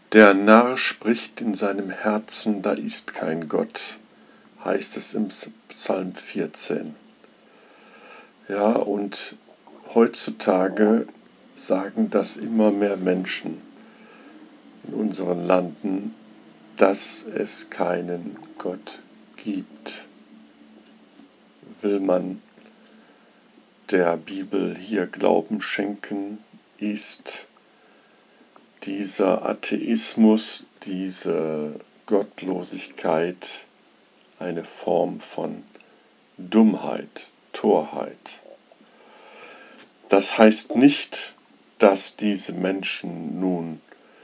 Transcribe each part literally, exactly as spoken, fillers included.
Der Narr spricht in seinem Herzen, da ist kein Gott, heißt es im Psalm vierzehn. Ja, und heutzutage sagen das immer mehr Menschen in unseren Landen, dass es keinen Gott gibt. Will man der Bibel hier Glauben schenken, ist dieser Atheismus, diese Gottlosigkeit eine Form von Dummheit, Torheit. Das heißt nicht, dass diese Menschen nun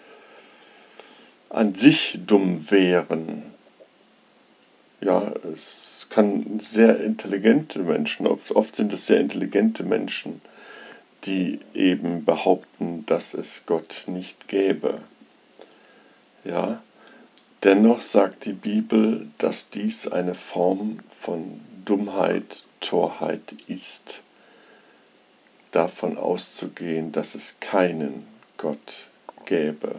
an sich dumm wären. Ja, es kann sehr intelligente Menschen, oft sind es sehr intelligente Menschen, die eben behaupten, dass es Gott nicht gäbe. Ja, dennoch sagt die Bibel, dass dies eine Form von Dummheit, Torheit ist, davon auszugehen, dass es keinen Gott gäbe.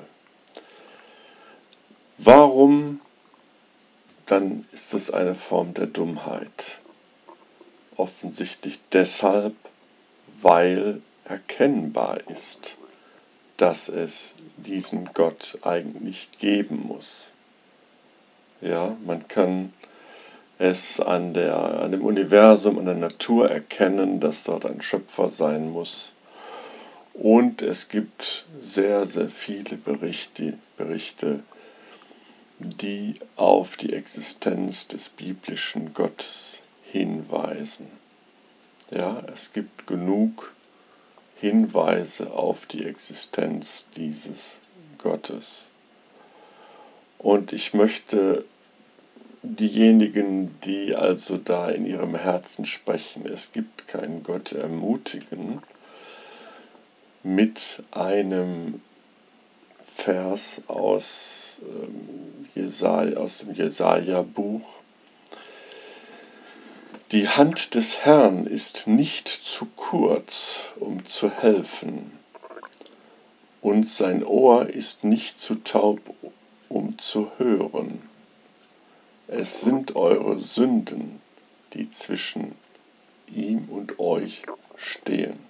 Warum dann ist es eine Form der Dummheit? Offensichtlich deshalb, weil erkennbar ist, dass es diesen Gott eigentlich geben muss. Ja, man kann es an, der, an dem Universum, an der Natur erkennen, dass dort ein Schöpfer sein muss. Und es gibt sehr, sehr viele Berichte, Berichte, die auf die Existenz des biblischen Gottes hinweisen. Ja, es gibt genug Hinweise auf die Existenz dieses Gottes. Und ich möchte diejenigen, die also da in ihrem Herzen sprechen, es gibt keinen Gott, ermutigen, mit einem Vers aus, ähm, Jesaja, aus dem Jesaja-Buch. Die Hand des Herrn ist nicht zu kurz, um zu helfen, und sein Ohr ist nicht zu taub, um zu hören. Es sind eure Sünden, die zwischen ihm und euch stehen.